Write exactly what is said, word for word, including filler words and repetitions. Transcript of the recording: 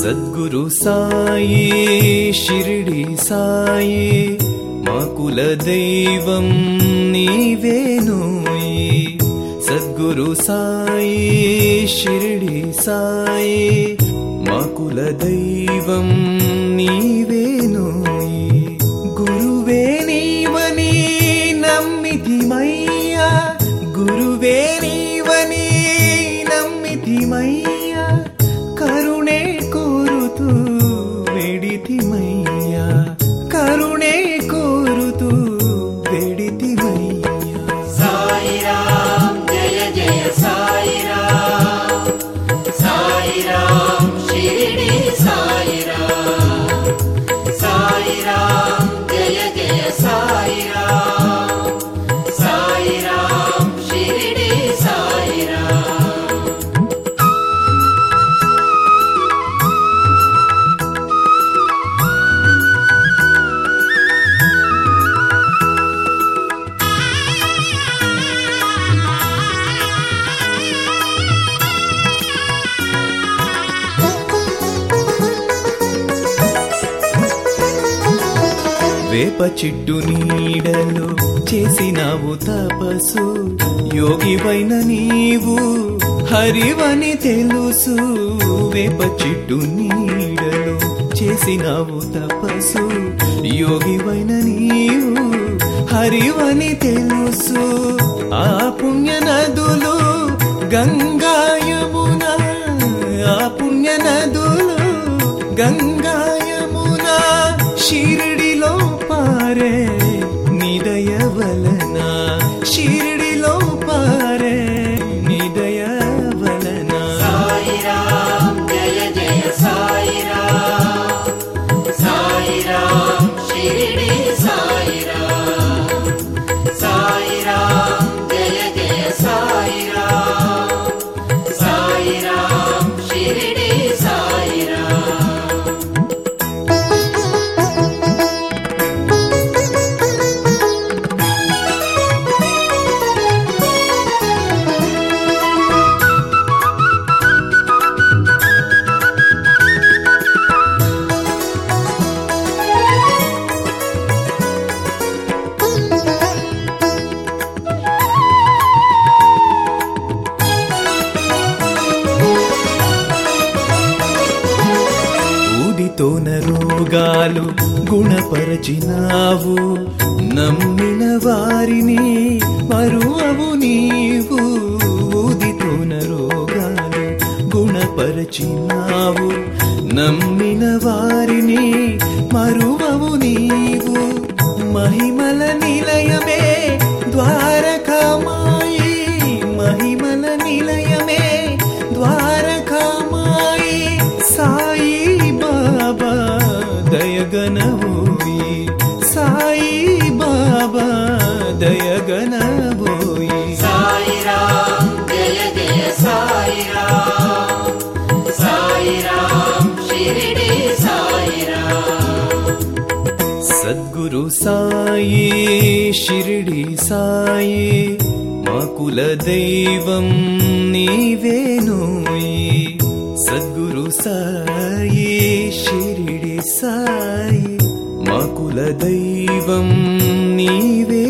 సద్గురు సాయి షిరిడి సాయి మా కుల దైవం నీవేనోయి. సద్గురు సాయి షిరిడి సాయి మా కుల దైవం నీవేనోయి. గురువే నీవని నమ్మితిమయ్యా, గురువే నీవని నమ్మితిమయ్యా, కరుణే కోరుతూ వెడితిమయ్యా, కరుణే కోరుతూ వెడితిమయ్యా. సాయిరాం జయ జయ సాయిరాం, సాయిరాం షిరిడి సాయిరాం, సాయిరాం జయ జయ సాయిరాం, సాయిరాం షిరిడి సాయిరాం. వేప చిట్టు నీడలో చేసినావు తపస్సు, యోగివైన నీవు హరివని తెలుసు. వేప చిట్టు నీడలో చేసినావు తపస్సు, యోగివైన నీవు హరివని తెలుసు. ఆ పుణ్య నదులు గంగా యమున, ఆ పుణ్య నదులు గంగా యమున, షిరిడిలో పారే నిదయ వలన, షిరిడిలో పారే నిదయ వలన. సాయిరాం జయ జయ సాయిరాం, సాయిరాం షిరిడి సాయిరాం, సాయిరాం జయ జయ సాయిరాం, సాయిరాం షిరిడి సాయిరాం. ఊదితోన రోగాలు గుణపరచినావు, నమ్మిన వారిని మరువవు నీవు. ఊదితోన రోగాలు గుణపరచినావు, నమ్మిన వారిని మరువవు నీవు. మహిమల నిలయమే ద్వారకామాయి, మహిమల నిలయమే ద్వారకామాయి. సాయి బాబా దయగనవోయి, సాయి బాబా దయగనవోయి. సాయిరాం జయ జయ సాయిరాం, సాయిరాం షిరిడి సాయిరాం. సద్గురు సాయి షిరిడి సాయి మా కుల దైవం నీవేనోయి. సద్గురు సాయి షిరిడి సాయి మా కుల దైవం నీవే.